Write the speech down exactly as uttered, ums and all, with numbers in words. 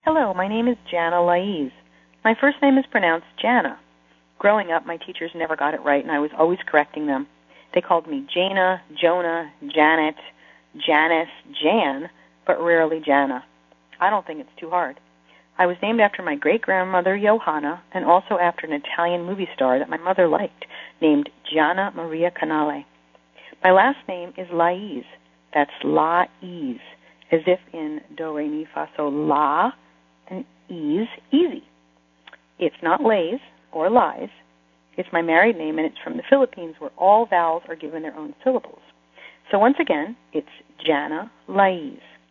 Hello, my name is Jana Laiz. My first name is pronounced Jana. Growing up, my teachers never got it right, and I was always correcting them. They called me Jana, Jonah, Janet, Janice, Jan, but rarely Jana. I don't think it's too hard. I was named after my great-grandmother Johanna and also after an Italian movie star that my mother liked, named Gianna Maria Canale. My last name is Laiz. That's La-Ease, as if in do, re, mi, fa, sol, la, and ease, easy. It's not Lays or Lies. It's my married name, and it's from the Philippines, where all vowels are given their own syllables. So once again, it's Jana Laiz.